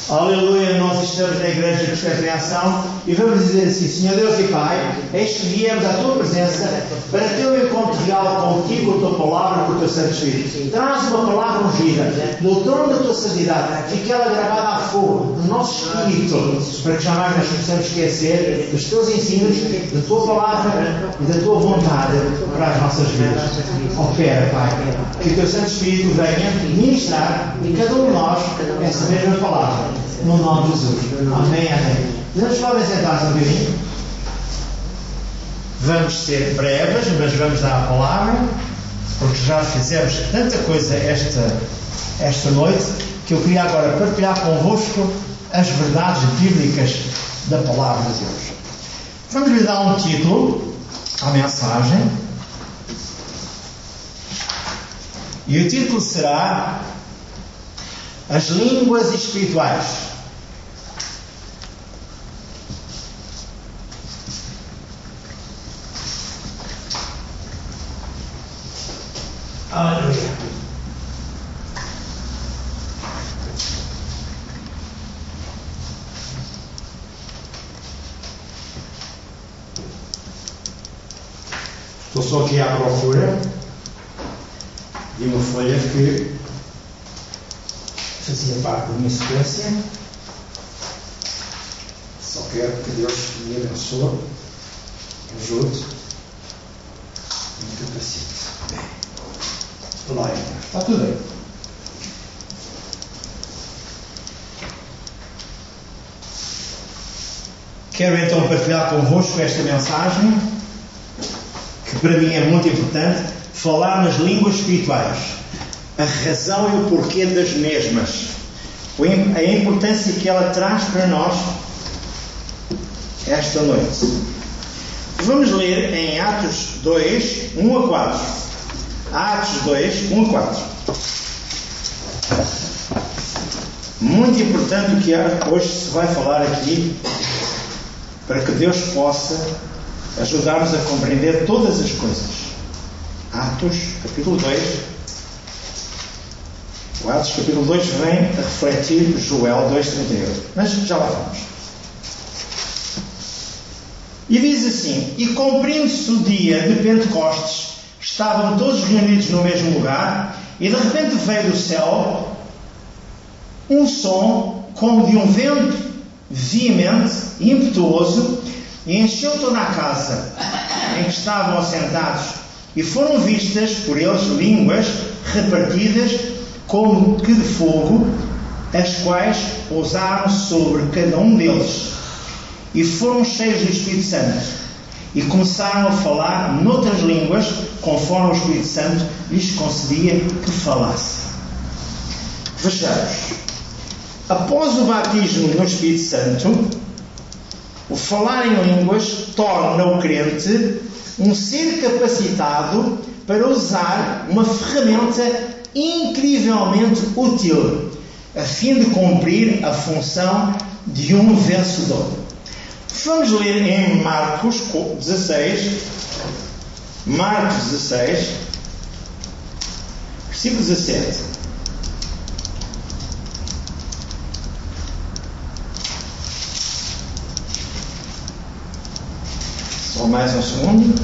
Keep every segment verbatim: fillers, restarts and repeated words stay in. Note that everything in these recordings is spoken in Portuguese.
Aleluia, nós estamos na Igreja Cristã em Ação e vamos dizer assim: Senhor Deus e Pai, eis que viemos à Tua presença para ter um encontro real contigo, a Tua palavra, com o Teu Santo Espírito. Traz uma palavra ungida no trono da Tua santidade, fique ela gravada a fogo no nosso espírito, para que jamais nós possamos esquecer dos Teus ensinos, da Tua palavra e da Tua vontade para as nossas vidas. Opera, Pai, que o Teu Santo Espírito venha ministrar em cada um de nós essa mesma palavra. No nome de Jesus. Amém, amém. Podemos podem sentar-se um bocadinho. Vamos ser breves, mas vamos dar a palavra, porque já fizemos tanta coisa esta, esta noite, que eu queria agora partilhar convosco as verdades bíblicas da palavra de Deus. Vamos lhe dar um título à mensagem. E o título será As Línguas Espirituais. Aleluia. Estou só aqui à procura de uma folha que fazia parte da minha sequência. Só quero que Deus me abençoe, ajude e me capacite. Glória a Deus. Está tudo bem. Quero então partilhar convosco esta mensagem, que para mim é muito importante: falar nas línguas espirituais, a razão e o porquê das mesmas, a importância que ela traz para nós esta noite. Vamos ler em Atos dois, um a quatro. Atos dois, um a quatro. Muito importante o que hoje se vai falar aqui, para que Deus possa ajudar-nos a compreender todas as coisas. Atos, capítulo dois. O Atos, capítulo dois, vem a refletir Joel dois, trinta e oito. Mas já lá vamos. E diz assim: E cumprindo-se o dia de Pentecostes, estavam todos reunidos no mesmo lugar, e de repente veio do céu um som como de um vento veemente e impetuoso, e encheu toda a casa em que estavam assentados, e foram vistas por eles línguas repartidas como que de fogo, as quais pousaram sobre cada um deles, e foram cheios do Espírito Santo, e começaram a falar noutras línguas, conforme o Espírito Santo lhes concedia que falassem. Vejamos. Após o batismo no Espírito Santo, o falar em línguas torna o crente um ser capacitado para usar uma ferramenta incrivelmente útil, a fim de cumprir a função de um vencedor. Vamos ler em Marcos dezasseis, Marcos dezasseis, versículo dezassete. Só mais um segundo.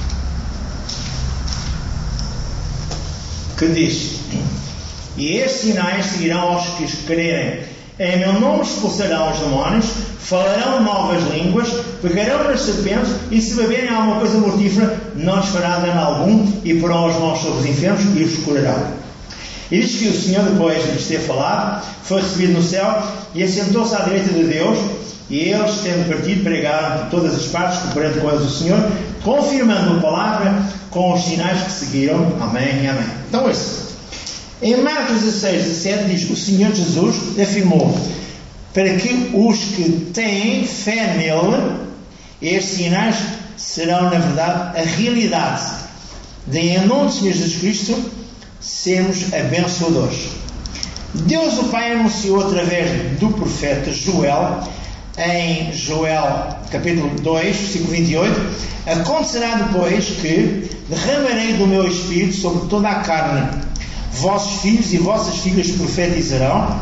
Que diz: E estes sinais seguirão aos que crerem. Em meu nome expulsarão os demónios, falarão novas línguas, pegarão nas serpentes, e se beberem alguma coisa mortífera, não lhes fará dano algum, e porão as mãos sobre os enfermos e os curarão. E diz que o Senhor, depois de lhes ter falado, foi recebido no céu e assentou-se à direita de Deus, e eles, tendo partido, pregaram por todas as partes, cooperando com eles o Senhor, confirmando a palavra com os sinais que seguiram. Amém e amém. Então, isso. Em Marcos dezasseis, dezassete diz: o Senhor Jesus afirmou para que os que têm fé nele, estes sinais serão na verdade a realidade de, em nome do Senhor Jesus Cristo, sermos abençoadores. Deus o Pai anunciou através do profeta Joel, em Joel capítulo dois, versículo vinte e oito: acontecerá depois que derramarei do meu Espírito sobre toda a carne. Vossos filhos e vossas filhas profetizarão,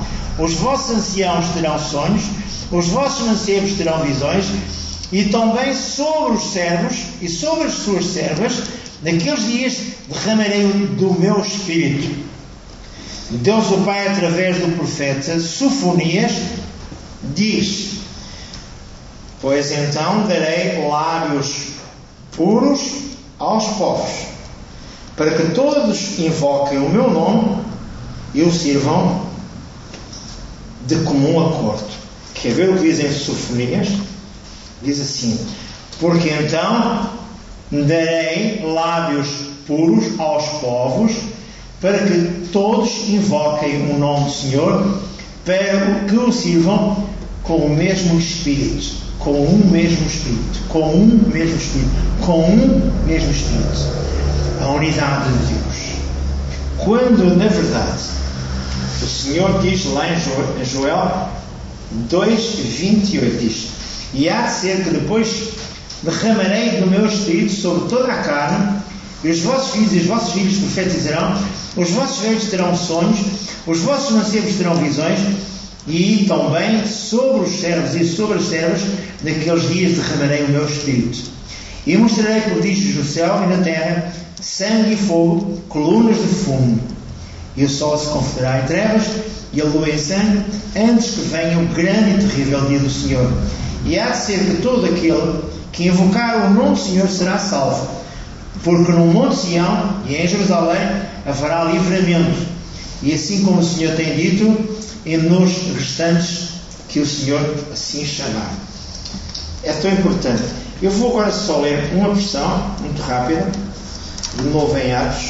os vossos anciãos terão sonhos, os vossos mancebos terão visões, e também sobre os servos e sobre as suas servas, naqueles dias derramarei do meu Espírito. Deus o Pai, através do profeta Sofonias, diz: pois então darei lábios puros aos povos, para que todos invoquem o meu nome e o sirvam de comum acordo. Quer ver o que diz em Sofonias? Diz assim: porque então darei lábios puros aos povos, para que todos invoquem o nome do Senhor, para que o sirvam com o mesmo Espírito, com um mesmo Espírito, com um mesmo Espírito, com um mesmo Espírito. A unidade de Deus. Quando, na verdade, o Senhor diz lá em Joel dois, vinte e oito, diz: e há de ser que depois derramarei do meu Espírito sobre toda a carne, e os vossos filhos e os vossos filhos profetizarão, os vossos velhos terão sonhos, os vossos mancebos terão visões, e também sobre os servos e sobre as servas, naqueles dias derramarei o meu Espírito. E mostrarei prodígios no céu e na terra, sangue e fogo, colunas de fumo. E o sol se converterá em trevas, e a lua em sangue, antes que venha o grande e terrível dia do Senhor. E há de ser que todo aquele que invocar o nome do Senhor será salvo, porque no Monte Sião e em Jerusalém haverá livramento, e assim como o Senhor tem dito, e nos restantes que o Senhor assim chamar. É tão importante. Eu vou agora só ler uma porção muito rápida, de novo em Atos,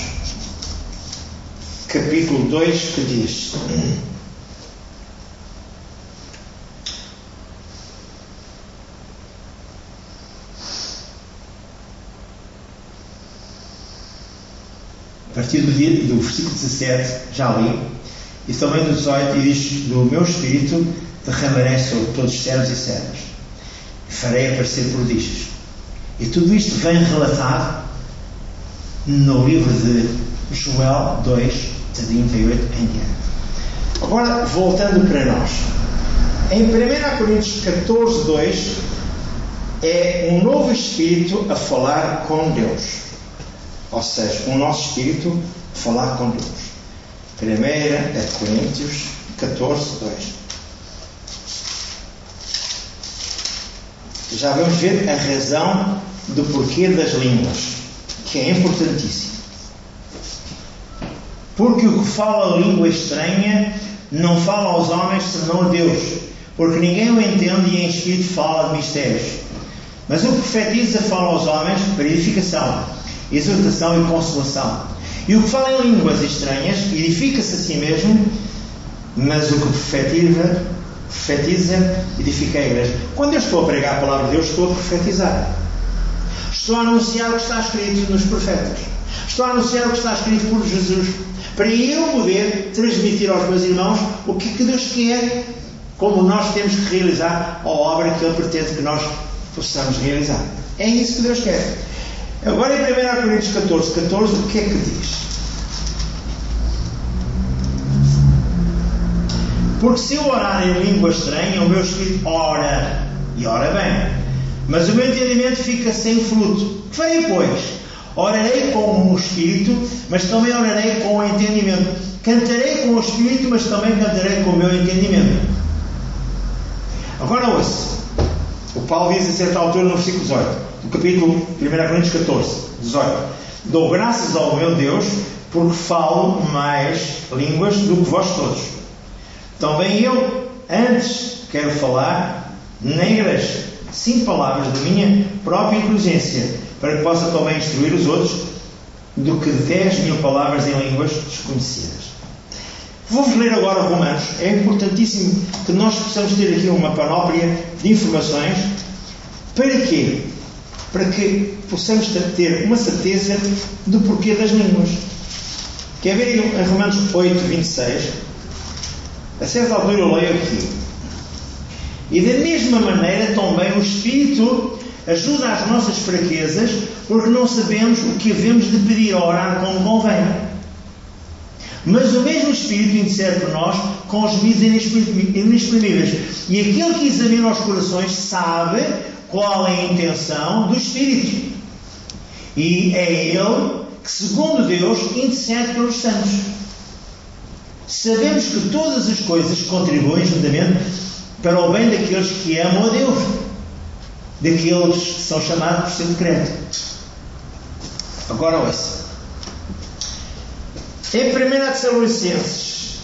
capítulo dois, que diz: a partir do, dia, do versículo dezassete, já li, e também do dezoito, e diz: do meu Espírito derramarei sobre todos os servos e servas, e farei aparecer prodígios. E tudo isto vem relatado no livro de Joel dois, trinta e oito em diante. Agora, voltando para nós, em primeira Coríntios catorze, dois, é um novo Espírito a falar com Deus, ou seja, o nosso Espírito a falar com Deus. primeira Coríntios catorze, dois. Já vamos ver a razão do porquê das línguas, que é importantíssimo. Porque o que fala a língua estranha não fala aos homens senão a Deus, porque ninguém o entende e em espírito fala de mistérios. Mas o que profetiza fala aos homens para edificação, exortação e consolação. E o que fala em línguas estranhas edifica-se a si mesmo, mas o que profetiza, profetiza edifica a igreja. Quando eu estou a pregar a palavra de Deus, estou a profetizar. Estou a anunciar o que está escrito nos profetas. Estou a anunciar o que está escrito por Jesus, para eu poder transmitir aos meus irmãos o que, que Deus quer, como nós temos que realizar a obra que Ele pretende que nós possamos realizar. É isso que Deus quer. Agora em primeira Coríntios catorze, catorze, o que é que diz? Porque se eu orar em língua estranha, o meu espírito ora, e ora bem, mas o meu entendimento fica sem fruto. Que farei, pois? Orarei com o espírito, mas também orarei com o entendimento. Cantarei com o espírito, mas também cantarei com o meu entendimento. Agora ouça. O Paulo diz a certa altura no versículo dezoito, do capítulo primeira Coríntios catorze, dezoito: dou graças ao meu Deus, porque falo mais línguas do que vós todos. Também eu, antes, quero falar na igreja cinco palavras da minha própria inteligência, para que possa também instruir os outros, do que dez mil palavras em línguas desconhecidas. Vou-vos ler agora Romanos. É importantíssimo que nós possamos ter aqui uma panóplia de informações. Para quê? Para que possamos ter uma certeza do porquê das línguas. Quer ver em Romanos oito, vinte e seis? A certa altura eu leio aqui: e da mesma maneira também o Espírito ajuda às nossas fraquezas, porque não sabemos o que havemos de pedir ou orar como convém. Mas o mesmo Espírito intercede por nós com os meios inexprimíveis. E aquele que examina os corações sabe qual é a intenção do Espírito. E é Ele que, segundo Deus, intercede pelos santos. Sabemos que todas as coisas contribuem juntamente para o bem daqueles que amam a Deus, daqueles que são chamados por seu decreto. Agora ouça. Em primeira Tessalonicenses,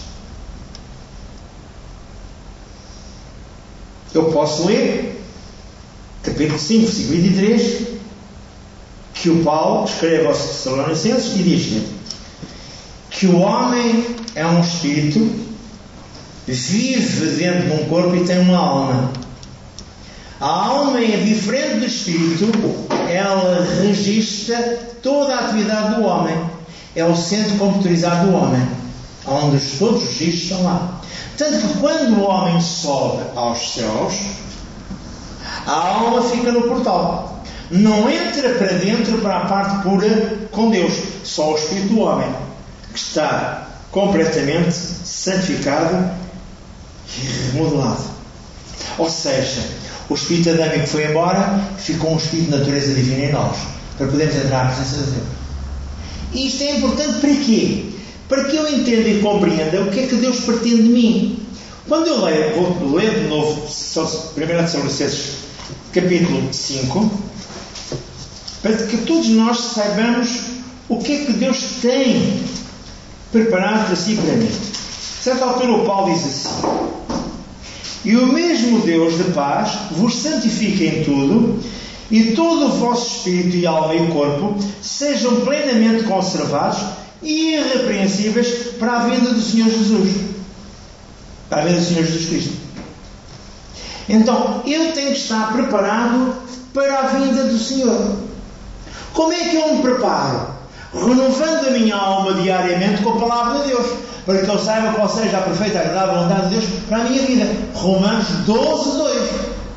eu posso ler, capítulo cinco, versículo vinte e três, que o Paulo escreve aos Tessalonicenses e diz que o homem é um espírito, vive dentro de um corpo e tem uma alma. A alma é diferente do espírito, ela registra toda a atividade do homem. É o centro computadorizado do homem, onde todos os registros estão lá. Tanto que quando o homem sobe aos céus, a alma fica no portal. Não entra para dentro, para a parte pura com Deus. Só o espírito do homem, que está completamente santificado e remodelado. Ou seja, o espírito adâmico foi embora, ficou um espírito de natureza divina em nós, para podermos entrar à presença de Deus. E isto é importante para quê? Para que eu entenda e compreenda o que é que Deus pretende de mim. Quando eu leio, vou ler de novo primeira Tessalonicenses capítulo cinco, para que todos nós saibamos o que é que Deus tem preparado para si e para mim. A certa altura o Paulo diz assim: e o mesmo Deus de paz vos santifique em tudo, e todo o vosso espírito e alma e corpo sejam plenamente conservados e irrepreensíveis para a vinda do Senhor Jesus. Para a vinda do Senhor Jesus Cristo. Então, eu tenho que estar preparado para a vinda do Senhor. Como é que eu me preparo? Renovando a minha alma diariamente com a palavra de Deus, para que eu saiba qual seja a perfeita e agradável vontade de Deus para a minha vida. Romanos doze, dois.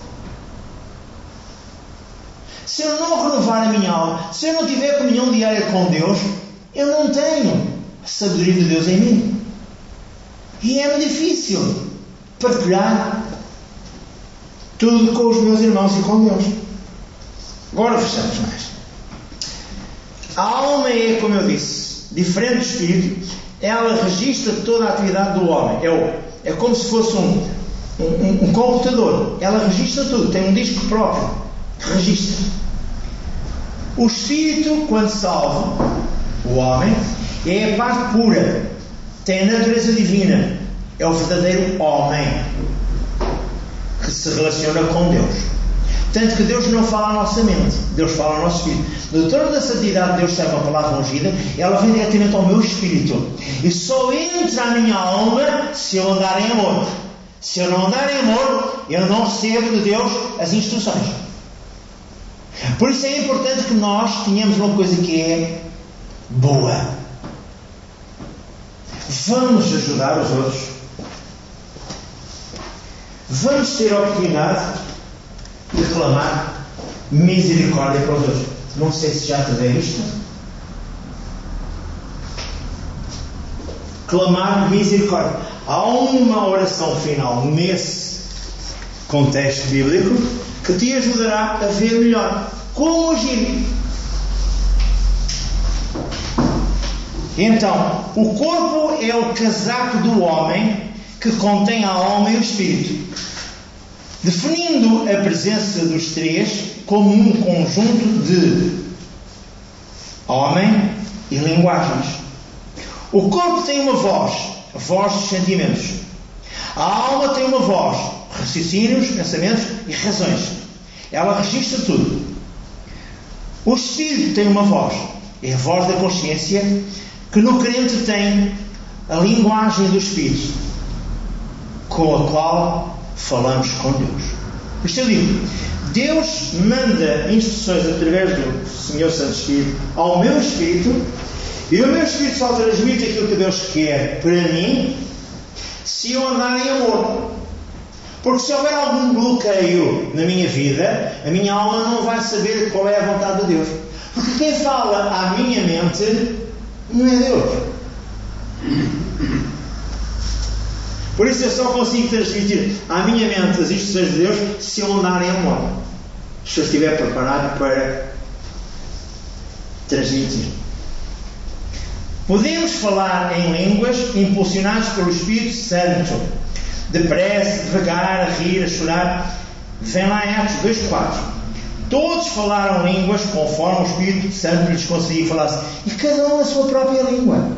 Se eu não renovar a minha alma, se eu não tiver comunhão diária com Deus, eu não tenho a sabedoria de Deus em mim. E é-me difícil partilhar tudo com os meus irmãos e com Deus. Agora fechamos mais. A alma é, como eu disse, diferente do espírito. Ela registra toda a atividade do homem. É, o, é como se fosse um, um, um computador. Ela registra tudo. Tem um disco próprio. Registra. O espírito, quando salva o homem, é a parte pura. Tem a natureza divina. É o verdadeiro homem que se relaciona com Deus. Tanto que Deus não fala à nossa mente, Deus fala ao nosso espírito. No trono da santidade, Deus serve a palavra ungida, ela vem diretamente ao meu espírito. E só entra a minha alma se eu andar em amor. Se eu não andar em amor, eu não recebo de Deus as instruções. Por isso é importante que nós tenhamos uma coisa que é boa. Vamos ajudar os outros. Vamos ter a oportunidade de clamar misericórdia para os outros. Não sei se já te dei isto. Clamar misericórdia. Há uma oração final nesse contexto bíblico que te ajudará a ver melhor como agir. Então, o corpo é o casaco do homem que contém a alma e o espírito, definindo a presença dos três como um conjunto de homem e linguagens. O corpo tem uma voz, a voz dos sentimentos. A alma tem uma voz, raciocínios, pensamentos e razões. Ela registra tudo. O espírito tem uma voz, é a voz da consciência, que no crente tem a linguagem do espírito, com a qual falamos com Deus. Por isso eu digo, Deus manda instruções através do Senhor Santo Espírito ao meu espírito, e o meu espírito só transmite aquilo que Deus quer para mim se eu andar em amor. Porque se houver algum bloqueio na minha vida, a minha alma não vai saber qual é a vontade de Deus. Porque quem fala à minha mente não é Deus. Por isso eu só consigo transmitir à minha mente as instruções de Deus se eu andar em amor. Se eu estiver preparado para transmitir. Podemos falar em línguas impulsionados pelo Espírito Santo, depressa, devagar, a rir, a chorar. Vem lá em Atos dois, quatro. Todos falaram línguas conforme o Espírito Santo lhes conseguia falar, e cada um a sua própria língua.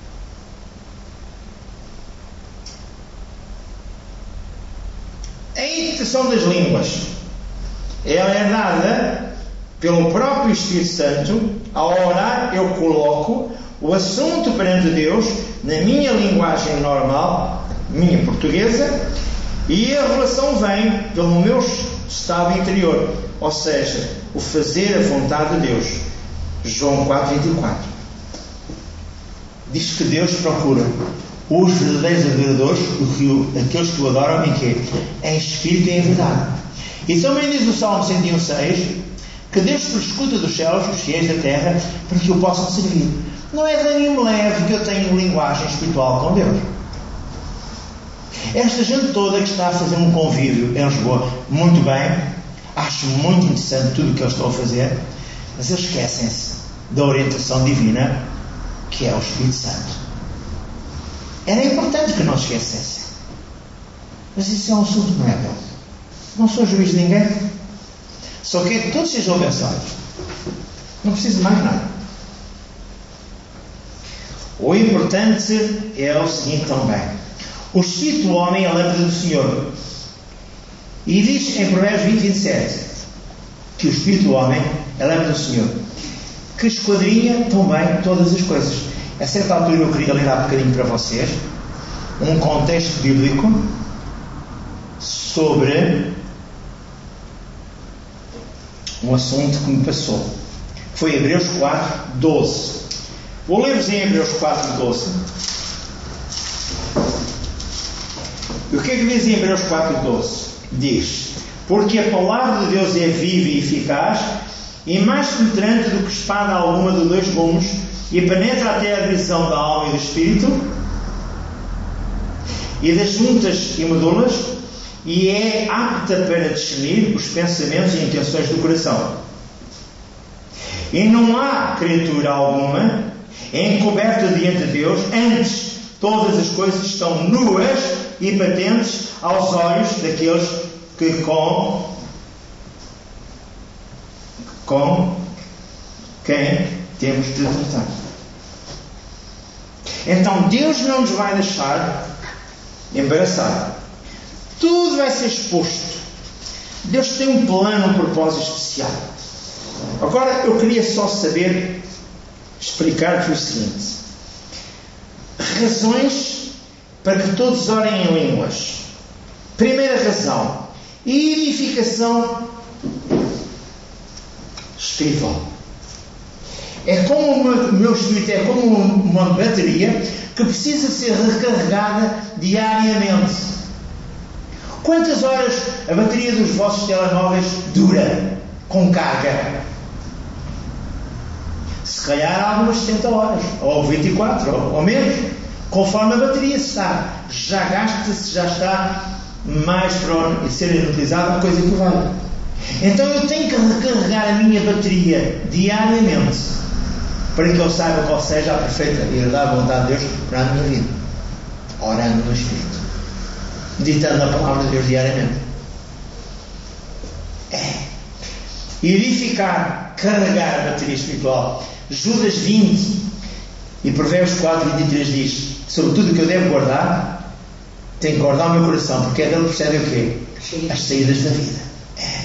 A interpretação das línguas, ela é dada pelo próprio Espírito Santo. Ao orar, eu coloco o assunto perante Deus na minha linguagem normal, minha portuguesa, e a revelação vem pelo meu estado interior, ou seja, o fazer a vontade de Deus. João quatro, vinte e quatro diz que Deus procura os verdadeiros adoradores, aqueles que o adoram em quê? Em espírito e em verdade. E também diz o Salmo cento e um, seis, que Deus prescuta dos céus os fiéis da terra para que o possam servir. Não é de ânimo leve que eu tenho linguagem espiritual com Deus. Esta gente toda que está a fazer um convívio em Lisboa, muito bem, acho muito interessante tudo o que eles estão a fazer, mas eles esquecem-se da orientação divina, que é o Espírito Santo. Era importante que não se esquecessem, mas isso é um assunto que não é meu. Não sou juiz de ninguém, só quero que todos sejam abençoados, não preciso de mais nada. O importante é o seguinte também: o espírito do homem é a lâmpada do Senhor. E diz em Provérbios vinte, vinte e sete que o espírito do homem é a lâmpada do Senhor, que esquadrinha também todas as coisas. A certa altura eu queria ler há bocadinho para vocês um contexto bíblico sobre um assunto que me passou. Foi Hebreus quatro, doze. Vou ler-vos em Hebreus quatro, doze. E o que é que diz em Hebreus quatro, doze? Diz: porque a palavra de Deus é viva e eficaz, e mais penetrante do que espada alguma de dois gumes, e penetra até a divisão da alma e do espírito, e das juntas e medulas, e é apta para discernir os pensamentos e intenções do coração. E não há criatura alguma encoberta diante de Deus, antes todas as coisas estão nuas e patentes aos olhos daqueles que com, com quem temos de tratar. Então Deus não nos vai deixar embaraçado. Tudo vai ser exposto. Deus tem um plano, um propósito especial. Agora eu queria só saber, explicar-vos o seguinte: razões para que todos orem em línguas. Primeira razão: edificação espiritual. É como o meu espírito é como uma bateria que precisa ser recarregada diariamente. Quantas horas a bateria dos vossos telemóveis dura com carga? Se calhar algumas setenta horas, ou vinte e quatro, ou, ou menos, conforme a bateria está. Já gasta-se, já está mais para ser inutilizada, coisa que vale. Então eu tenho que recarregar a minha bateria diariamente, para que eu saiba qual seja a perfeita e agradável vontade de Deus para a minha vida, orando no Espírito, meditando a palavra de Deus diariamente. É edificar, carregar a bateria espiritual. Judas vinte e Provérbios quatro, vinte e três diz: sobre tudo o que eu devo guardar, tenho que guardar o meu coração, porque é dele que procede o quê? As saídas da vida. É.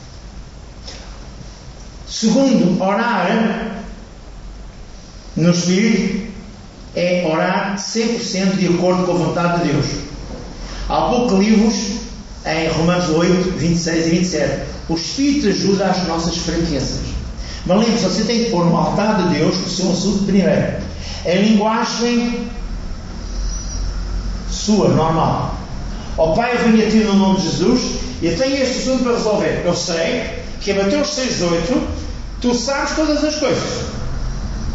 Segundo, orar no Espírito é orar cem por cento de acordo com a vontade de Deus. Há pouco li-vos em Romanos oito, vinte e seis e vinte e sete: o Espírito ajuda às nossas fraquezas. Mas lembre-se, você tem que pôr no altar de Deus o seu assunto primeiro. A linguagem sua, normal. Ó Pai, eu venho a Ti no nome de Jesus e eu tenho este assunto para resolver. Eu sei que em Mateus seis, oito Tu sabes todas as coisas,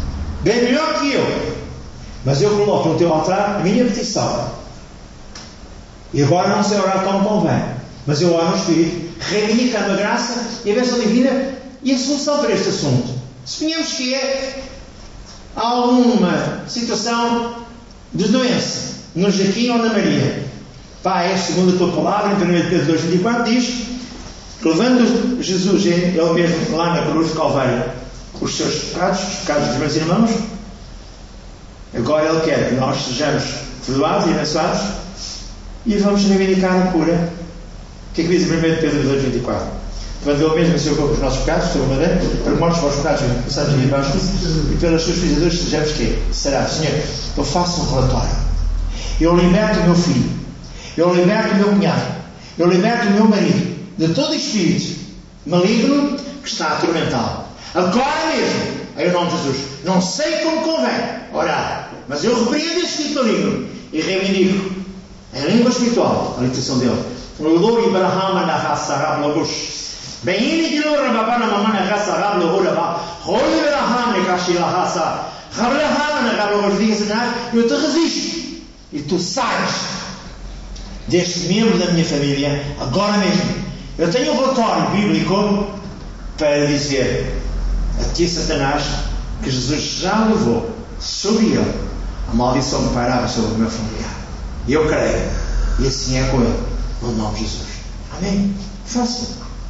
bem melhor que eu, mas eu coloco no Teu altar a minha petição. E agora não sei orar como convém, mas eu oro no Espírito, reivindicando a graça e a bênção divina e a solução para este assunto. Suponhamos que é alguma situação de doença, no Joaquim ou na Maria. Pai, segundo a tua palavra, em primeiro Pedro dois, vinte e quatro, diz que levando Jesus, ele mesmo lá na cruz de Calvário, os seus pecados, os pecados dos meus irmãos, agora ele quer que nós sejamos perdoados e abençoados e vamos reivindicar a cura. O que é que diz em primeiro Pedro dois, vinte e quatro? Quando ele mesmo venceu os nossos pecados, sobre madeira, para que mortos para os pecados passados e debaixo e pelas suas feridas sejamos que será, Senhor, eu faço um relatório, eu liberto o meu filho, eu liberto o meu cunhado, eu liberto o meu marido de todo espírito maligno que está a atormentá-lo. Agora mesmo, em nome de Jesus, não sei como convém orar, mas eu repreendo esse espírito maligno e reivindico em língua espiritual a libertação dele. Glória para Rama na raça Rablabush. Bem, ele não rebaba na mamãe na raça Rablaburaba. Glória para Rama na cachila raça Rablaburaba na Rablabush. Eu te resisto e tu sais deste membro da minha família agora mesmo. Eu tenho um relatório bíblico para dizer a ti, Satanás, que Jesus já levou sobre ele a maldição que pairava sobre o meu familiar. E eu creio, e assim é com ele, no nome de Jesus. Amém? Fácil.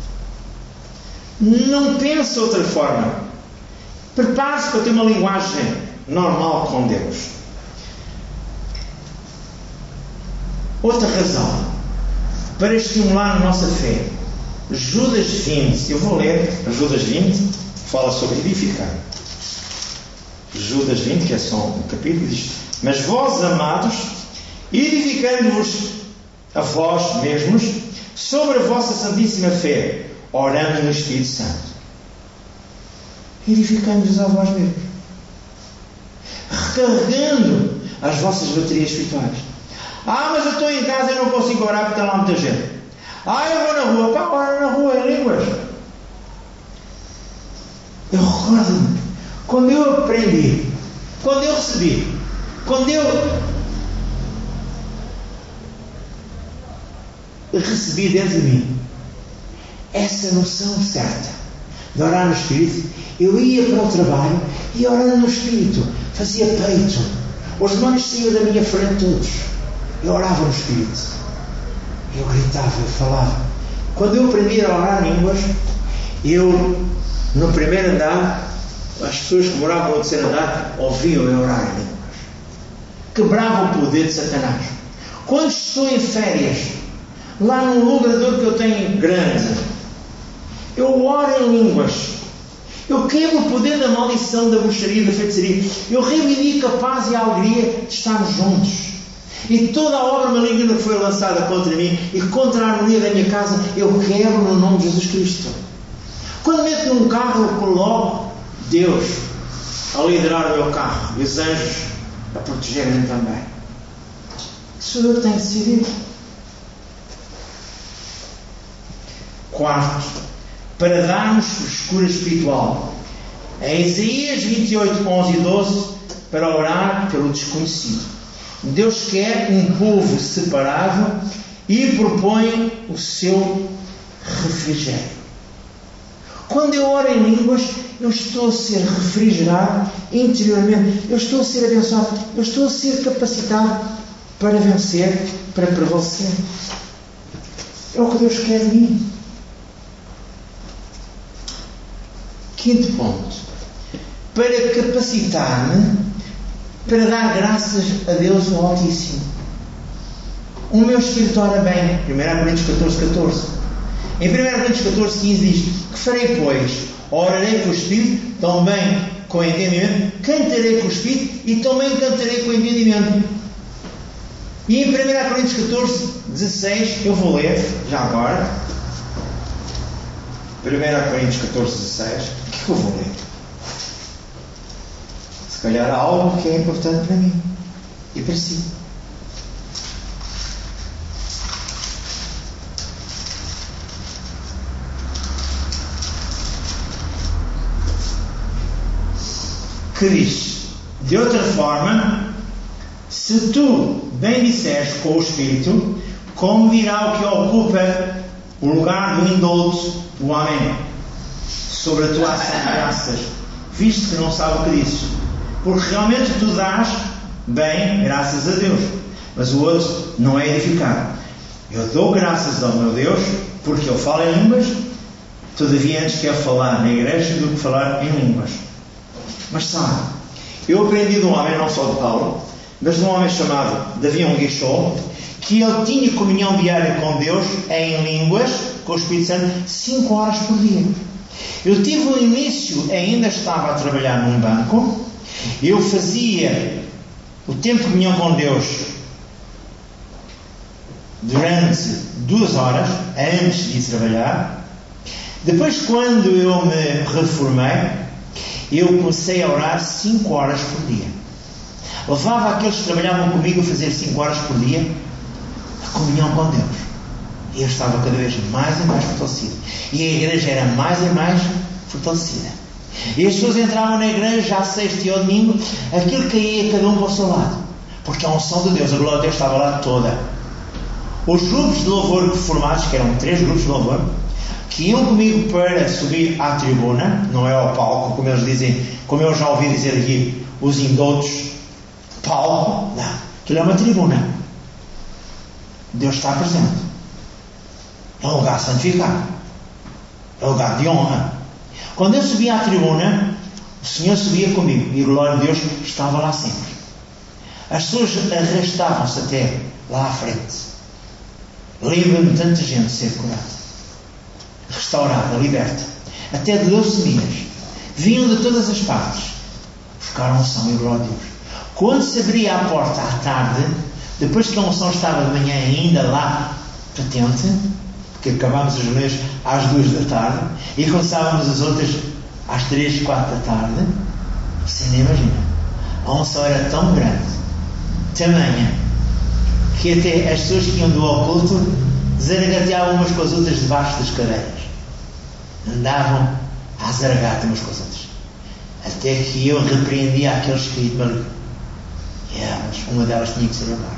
Não pense de outra forma. Prepare-se para ter uma linguagem normal com Deus. Outra razão para estimular a nossa fé. Judas vinte, eu vou ler Judas vinte, fala sobre edificar. Judas vinte, que é só um capítulo, diz: mas vós, amados, edificando-vos a vós mesmos sobre a vossa santíssima fé, orando no Espírito Santo. Edificando-vos a vós mesmos, recarregando as vossas baterias espirituais. Ah, mas eu estou em casa e não consigo orar porque está lá muita gente. Ah, eu vou na rua. Pá, ora na rua em línguas. Eu recordo-me, quando eu aprendi, quando eu recebi, quando eu recebi dentro de mim essa noção certa de orar no Espírito, eu ia para o trabalho e orando no Espírito, fazia peito. Os demônios saíam da minha frente todos. Eu orava no Espírito. Eu gritava, eu falava. Quando eu aprendi a orar em línguas, eu, no primeiro andar, as pessoas que moravam no terceiro andar ouviam eu orar em línguas. Quebrava o poder de Satanás. Quando estou em férias, lá num logrador que eu tenho grande, eu oro em línguas. Eu quebro o poder da maldição, da bruxaria, da feitiçaria. Eu reivindico a paz e a alegria de estarmos juntos. E toda a obra maligna que foi lançada contra mim e contra a harmonia da minha casa, eu quebro no nome de Jesus Cristo. Quando meto num carro, eu coloco Deus a liderar o meu carro e os anjos a protegerem-me também. Sou eu que tenho decidido. Quarto, para darmos frescura espiritual. Em Isaías vinte e oito, onze e doze, para orar pelo desconhecido. Deus quer um povo separado e propõe o seu refrigério. Quando eu oro em línguas, eu estou a ser refrigerado interiormente, eu estou a ser abençoado, eu estou a ser capacitado para vencer, para prevalecer. É o que Deus quer de mim. Quinto ponto. Para capacitar-me para dar graças a Deus o Altíssimo. O meu espírito ora bem. primeiro Coríntios catorze, catorze. Em primeiro Coríntios catorze, quinze diz: que farei, pois? Orarei com o Espírito, também com o entendimento, cantarei com o Espírito e também cantarei com o entendimento. E em primeiro Coríntios catorze, dezesseis, eu vou ler, já agora. primeiro Coríntios catorze, dezesseis. O que é que eu vou ler? Se calhar há algo que é importante para mim e para si. Que diz: de outra forma, se tu bem disseres com o Espírito, como dirá o que ocupa o lugar do indulto, o homem, sobre a tua ação de graças, visto que não sabe o que dizes? Porque realmente tu dás bem, graças a Deus, mas o outro não é edificado. Eu dou graças ao meu Deus, porque eu falo em línguas, todavia antes quero falar na igreja do que falar em línguas. Mas sabe, eu aprendi de um homem, não só de Paulo, mas de um homem chamado Davi Onguichol, que ele tinha comunhão diária com Deus em línguas, com o Espírito Santo, cinco horas por dia. Eu tive o início, ainda estava a trabalhar num banco, eu fazia o tempo de comunhão com Deus durante duas horas, antes de ir trabalhar. Depois, quando eu me reformei, eu comecei a orar cinco horas por dia. Levava aqueles que trabalhavam comigo a fazer cinco horas por dia a comunhão com Deus. E eu estava cada vez mais e mais fortalecido. E a igreja era mais e mais fortalecida. E as pessoas entravam na igreja à sexta e ao domingo, aquilo caía cada um para o seu lado. Porque a unção de Deus, a glória de Deus estava lá toda. Os grupos de louvor formados, que eram três grupos de louvor, que iam comigo para subir à tribuna, não é ao palco, como eles dizem, como eu já ouvi dizer aqui, os indoutos, palco, não, aquilo é uma tribuna. Deus está presente. É um lugar santificado. É um lugar de honra. Quando eu subia à tribuna, o Senhor subia comigo e a glória de Deus estava lá sempre. As pessoas arrastavam-se até lá à frente. Lembro-me de tanta gente ser curada, restaurada, liberta, até de leucemias. Vinham de todas as partes buscar a unção e a glória de Deus. Quando se abria a porta à tarde, depois que a unção estava de manhã ainda lá patente, porque acabámos as reuniões às duas da tarde e começávamos as outras às três, quatro da tarde, você nem imagina, a unção era tão grande, tamanha, que até as pessoas que iam do oculto zaragateavam umas com as outras debaixo das cadeiras, andavam a zaragate umas com as outras, até que eu repreendia aquele espírito maligno, e elas, uma delas tinha que ser agora.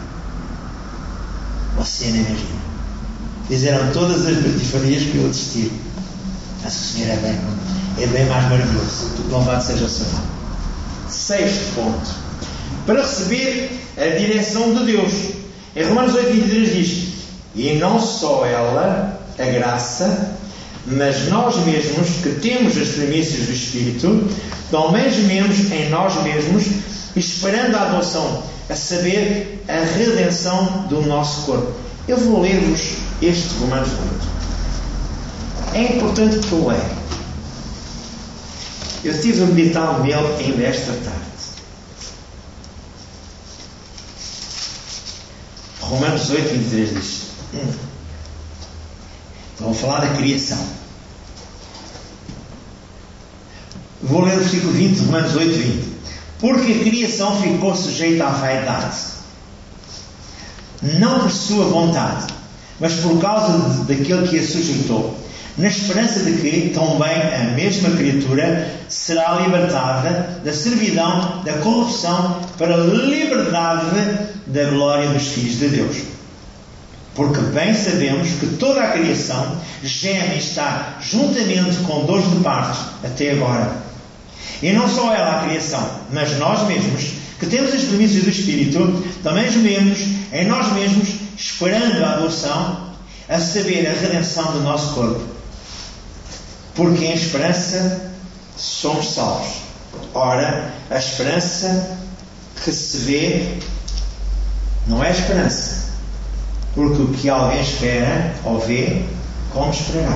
Você nem imagina. Fizeram todas as batifarias que eu desisti. Mas o Senhor é bem, é bem mais maravilhoso. Louvado seja o Senhor. Sexto ponto. Para receber a direção de Deus. Em Romanos oito, vinte e três diz: e não só ela, a graça, mas nós mesmos, que temos as premissas do Espírito, também gememos em nós mesmos, esperando a adoção, a saber, a redenção do nosso corpo. Eu vou ler-vos este Romanos oito. É importante que eu leia. Eu estive a meditar nele ainda esta tarde. Romanos oito, vinte e três diz: então vou falar da criação. Vou ler o versículo vinte de Romanos oito, vinte. Porque a criação ficou sujeita à vaidade, não por sua vontade, mas por causa de, daquele que a sujeitou, na esperança de que também a mesma criatura será libertada da servidão, da corrupção, para a liberdade da glória dos filhos de Deus. Porque bem sabemos que toda a criação geme e está juntamente com dores de parto até agora. E não só ela a criação, mas nós mesmos, que temos as premissas do Espírito, também gememos em nós mesmos, esperando a adoção, a saber, a redenção do nosso corpo. Porque em esperança somos salvos. Ora, a esperança que se vê não é esperança, porque o que alguém espera ou vê, como esperará?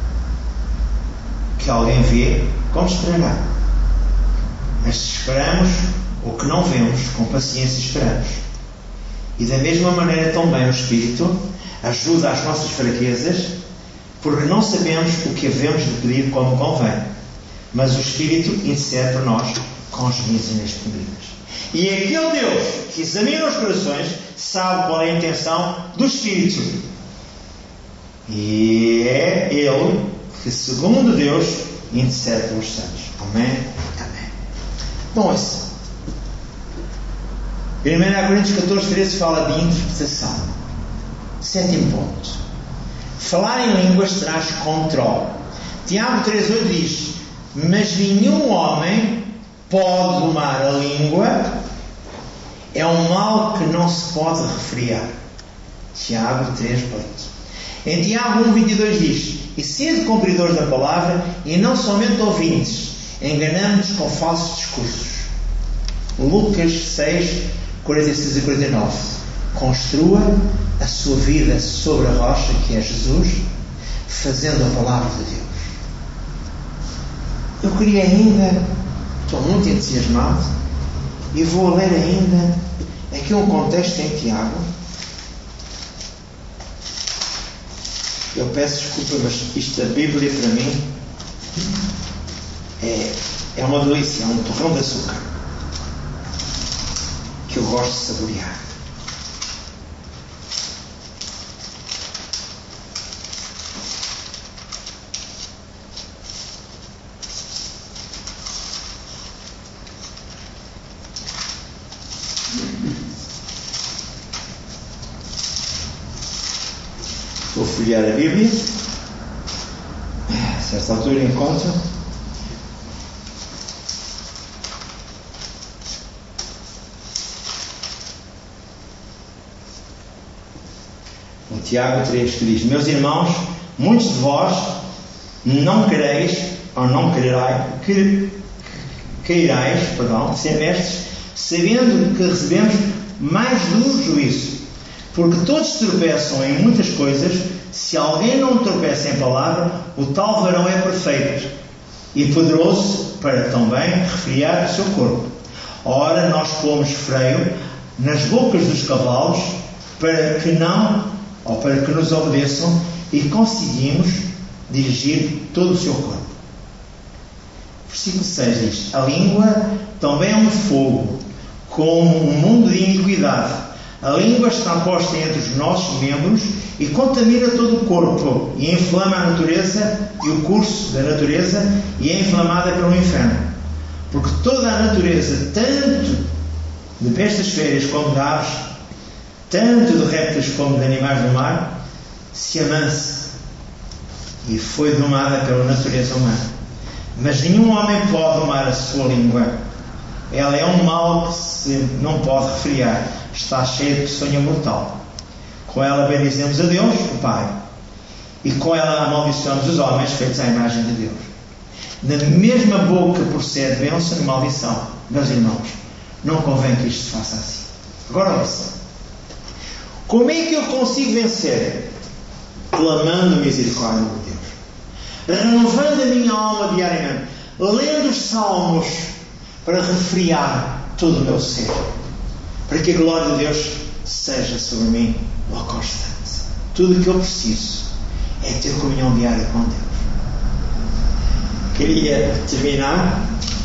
O que alguém vê, como esperará? Mas se esperamos o que não vemos, com paciência esperamos. E da mesma maneira também o Espírito ajuda às nossas fraquezas, porque não sabemos o que havemos de pedir como convém, mas o Espírito intercede por nós com gemidos inexprimíveis. E aquele Deus que examina os corações sabe qual é a intenção do Espírito, e é Ele que, segundo Deus, intercede pelos santos. Amém? Amém. Bom, ouça. primeira Coríntios catorze, treze fala de interpretação. Sétimo ponto. Falar em línguas traz controle. Tiago três oito diz: mas nenhum homem pode domar a língua, é um mal que não se pode refriar. Tiago três oito. Em Tiago um vinte e dois diz: e sede cumpridores da palavra e não somente ouvintes, enganando-nos com falsos discursos. Lucas seis, quarenta e seis e quarenta e nove. Construa a sua vida sobre a rocha que é Jesus, fazendo a palavra de Deus. Eu queria ainda, estou muito entusiasmado, e vou ler ainda aqui um contexto em Tiago. Eu peço desculpa, mas isto da Bíblia para mim é, é uma delícia, é um torrão de açúcar que eu gosto de saborear. Vou folhear a Bíblia. A certa altura encontro. O Tiago três que diz: meus irmãos, muitos de vós não quereis, ou não quererais, que, queirais, perdão, ser mestres, sabendo que recebemos mais duro juízo. Porque todos tropeçam em muitas coisas. Se alguém não tropeça em palavra, o tal varão é perfeito e poderoso para também refriar o seu corpo. Ora, nós pomos freio nas bocas dos cavalos para que não, ou para que nos obedeçam, e conseguimos dirigir todo o seu corpo. Versículo seis diz: a língua também é um fogo, como um mundo de iniquidade. A língua está posta entre os nossos membros e contamina todo o corpo e inflama a natureza e o curso da natureza, e é inflamada pelo inferno. Porque toda a natureza, tanto de bestas férias como de aves, tanto de répteis como de animais do mar, se amansa e foi domada pela natureza humana. Mas nenhum homem pode domar a sua língua. Ela é um mal que se não pode refriar. Está cheia de peçonha mortal. Com ela bendizemos a Deus, o Pai, e com ela amaldiçoamos os homens feitos à imagem de Deus. Da mesma boca procede bênção e maldição. Meus irmãos, não convém que isto se faça assim. Agora ouça. Como é que eu consigo vencer? Clamando a misericórdia de Deus, renovando a minha alma diariamente, lendo os salmos para refriar todo o meu ser, para que a glória de Deus seja sobre mim uma constante. Tudo o que eu preciso é ter comunhão diária com Deus. Queria terminar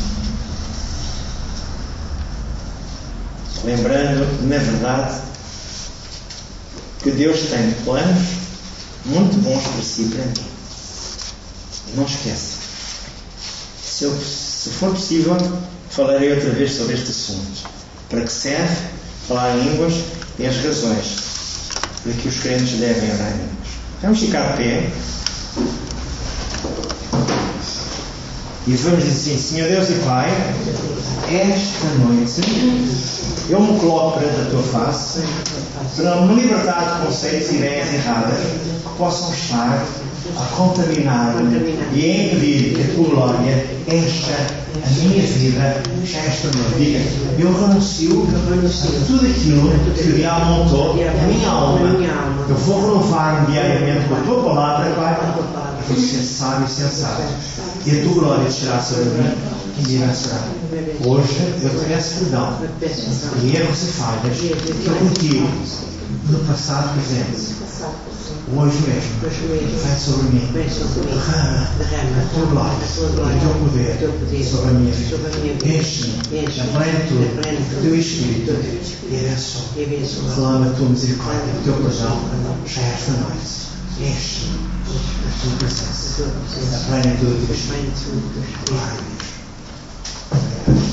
lembrando, na verdade, que Deus tem planos muito bons para si e para mim. Não esqueça. Se, eu, se for possível, falarei outra vez sobre este assunto. Para que serve falar em línguas e as razões para que os crentes devem orar em línguas. Vamos ficar de pé e vamos dizer assim: Senhor Deus e Pai, esta noite eu me coloco perante a Tua face para me libertar de conceitos e ideias erradas que possam estar a contaminar-me e a impedir que a Tua glória encha a minha vida. Já esta noite, diga: eu renuncio a tudo aquilo que o diabo montou a minha alma. Eu vou renovar-me diariamente com a Tua palavra, Pai. Eu vou ser sábio e sensato, e a Tua glória descerá sobre mim e me vencerá. Hoje eu te peço perdão e erros e falhas que eu cometi no passado presente. Hoje mesmo, vem sobre mim, derrama a Tua glória e o Teu poder sobre a minha vida. Enche-me a plenitude do Teu Espírito e abençoa. Clama a Tua misericórdia, o Teu perdão, já esta noite. Enche-me a Tua presença, a plenitude do Teu Espírito. Glória a Deus.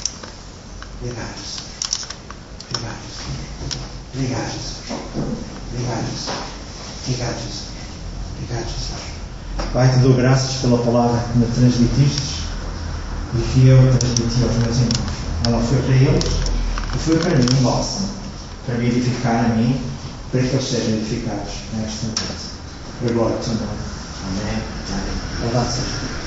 Obrigado, Jesus. Obrigado, Jesus. Obrigado, Jesus. Obrigado, Jesus. Obrigado, Jesus. Obrigado, Jesus. Pai, te dou graças pela palavra que me transmitiste e que eu transmiti aos meus irmãos. Ela foi para eles e foi para mim um bálsamo, para me edificar a mim, para que eles sejam edificados nesta noite. Para a glória do teu nome. Amém. Amém. Louvado seja.